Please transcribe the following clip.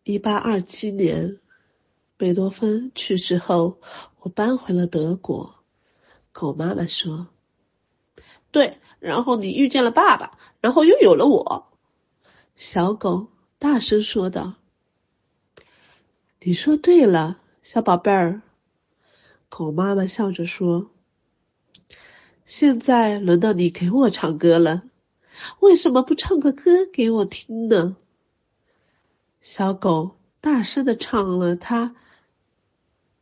1827年，贝多芬去世后，我搬回了德国。狗妈妈说：“ 对，然后你遇见了爸爸，然后又有了我。” 小狗大声说道。“你说对了，小宝贝儿。”狗妈妈笑着说：“现在轮到你给我唱歌了，为什么不唱个歌给我听呢？”小狗大声地唱了它